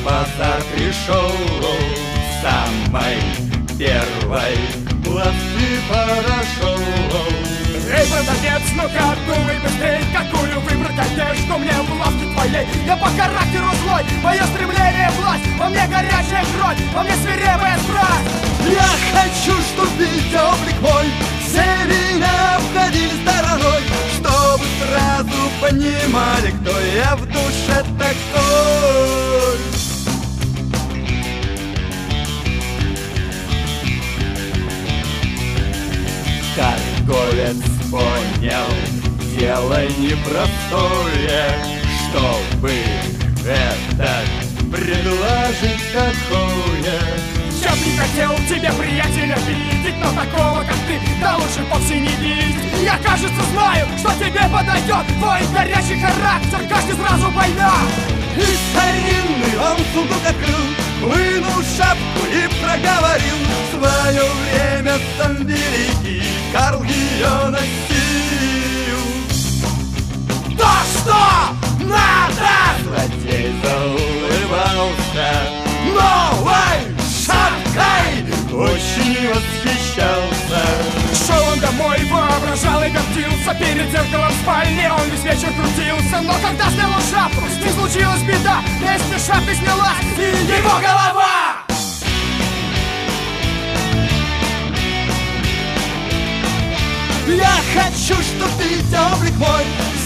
базар пришел, самой первой власти прошел. Эй, продавец, ну-ка думай быстрей, какую выбрать одежду мне в лавке твоей. Я по характеру злой, мое стремление власть, во мне горячая кровь, во мне свирепая страсть. Я хочу, чтоб весь облик мой все меня обходили стороной, чтобы сразу понимали, кто я в душе такой. Торговец понял, дело непростое, чтобы это предложить такое. Я б не хотел тебе, приятель, обидеть, но такого, как ты, да лучше вовсе не видеть. Я, кажется, знаю, что тебе подойдет твой горячий характер, каждый сразу поймет. И старинный он сундук открыл, вынул шапку и проговорил: свое время сам великий Карл ее носил. Да что надо? Злодей заулыбался новой шапкой, очень восхищался. Шел он домой, воображал и гордился, перед зеркалом в спальне он весь вечер крутился. Но когда снял он шапку, с ним случилась беда, вместе с шапкой снялась и его голова. Я хочу, чтоб видеть облик мой